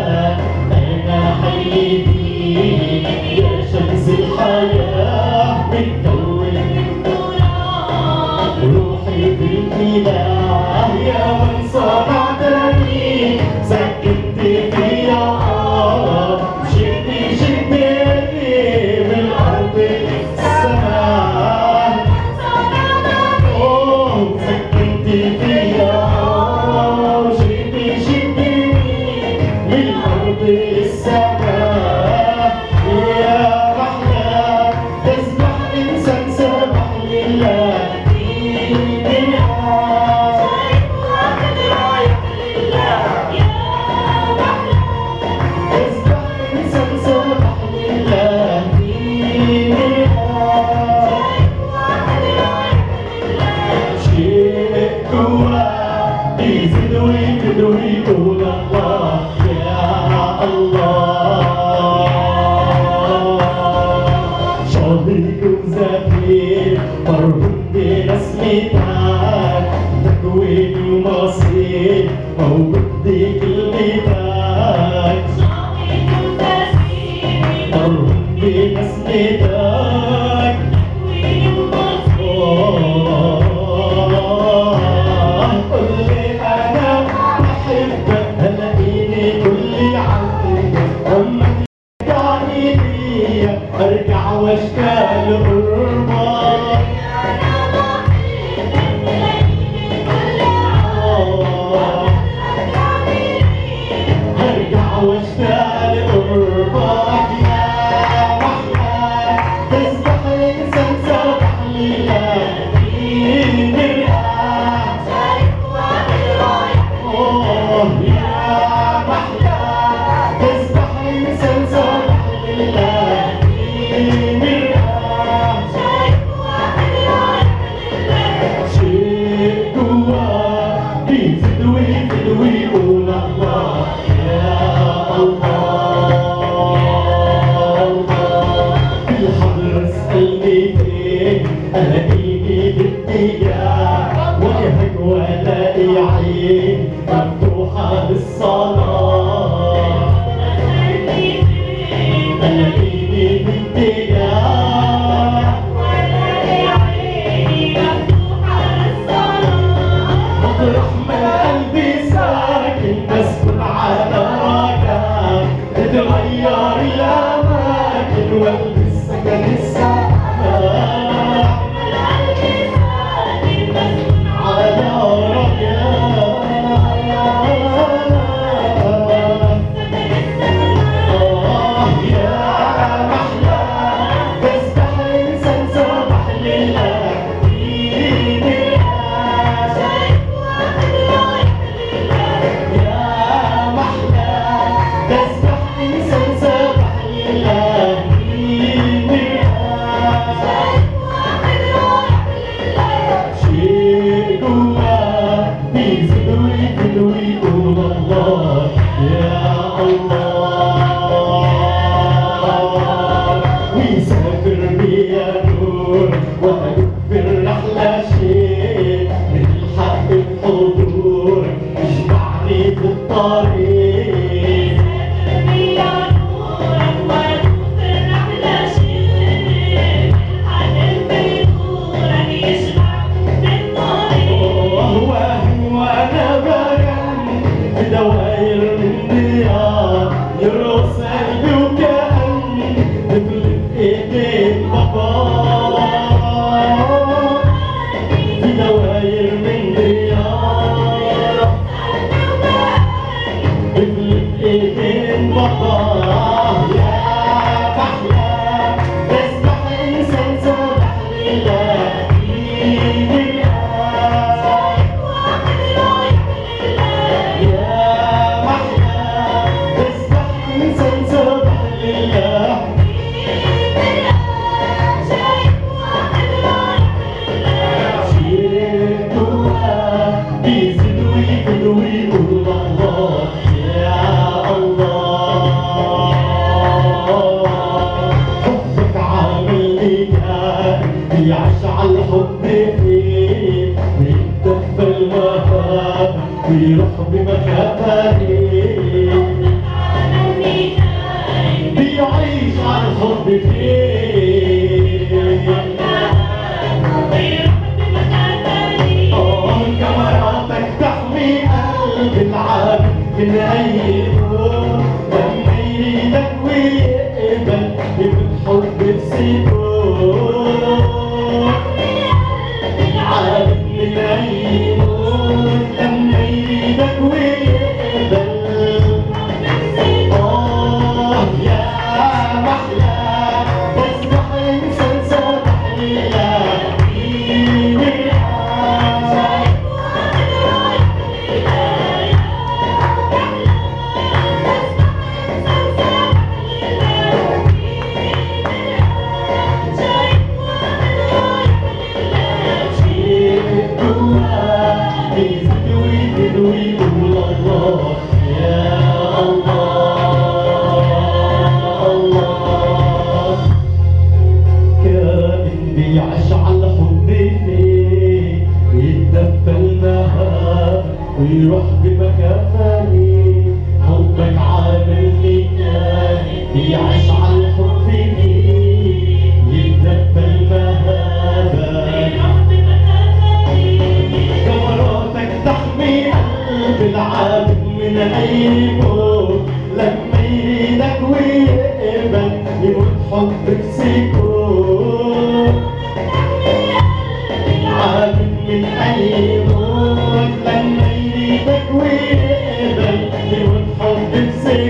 أنا حبيبي يا شمس الحياة بتدور روحي في الإله يا من صنعتني سكنت فيا شدني من الأرض للسماء سكنت فيا شدني من الأرض للسماء يا محلى تسبح إنسان سبح لله يزيد ويزيد ويقول الله يا الله شهيد وزفير مرهون برسمتك تكوين ومصير موجود بكلمتك شهيد وزفير مرهون برسمتك تكوين ومصير ارجع واشتاق لقربك ارجع واشتاق لقربك يا محلى تسبح انسان سبح لله يا محلى تسبح انسان سبح لله ويقول الله يا الله في الحضر اسألني فين ألاقيني باتجاه وجهك وألاقي عين مفتوحة للصلاة ألاقيني باتجاه وألاقي عين مفتوحة للصلاة مطرح من قلبي تسكن على ركب تتغير الأماكن والبس سكن السماء على ركب يا محلى تسبح إنسان سبح لله ويقول الله يا الله ويسافر بيا نور وأدوب في الرحلة شيء من الحق الحضور يجمعني في الطريق يسافر بيا نور وأدوب في الرحلة شيء من الحق الحضور يجمعني في الطريق وأنا بدواير من ديار يرقص قلبي وكأني طفل بإيدين بابا بدواير من ديار يرقص قلبي وكأني طفل بإيدين بابا يا محلى تسبح إنسان سبح لله ويقول الله يا الله حبك عامل لي كان بيعشع الحب فيه بيتدفى المهاب ويروح بمكافئه ويروح بمكاني، حبك عاملني تاني، يعيش على الحب فيني، يتدفى المهابة. جمراتك تحمي قلب العابد من أي موت، لما يريدك ويقبل يموت حبك سكوت. عابد من أي موت، لما يريدك ويقبل يموت حبك سكوت.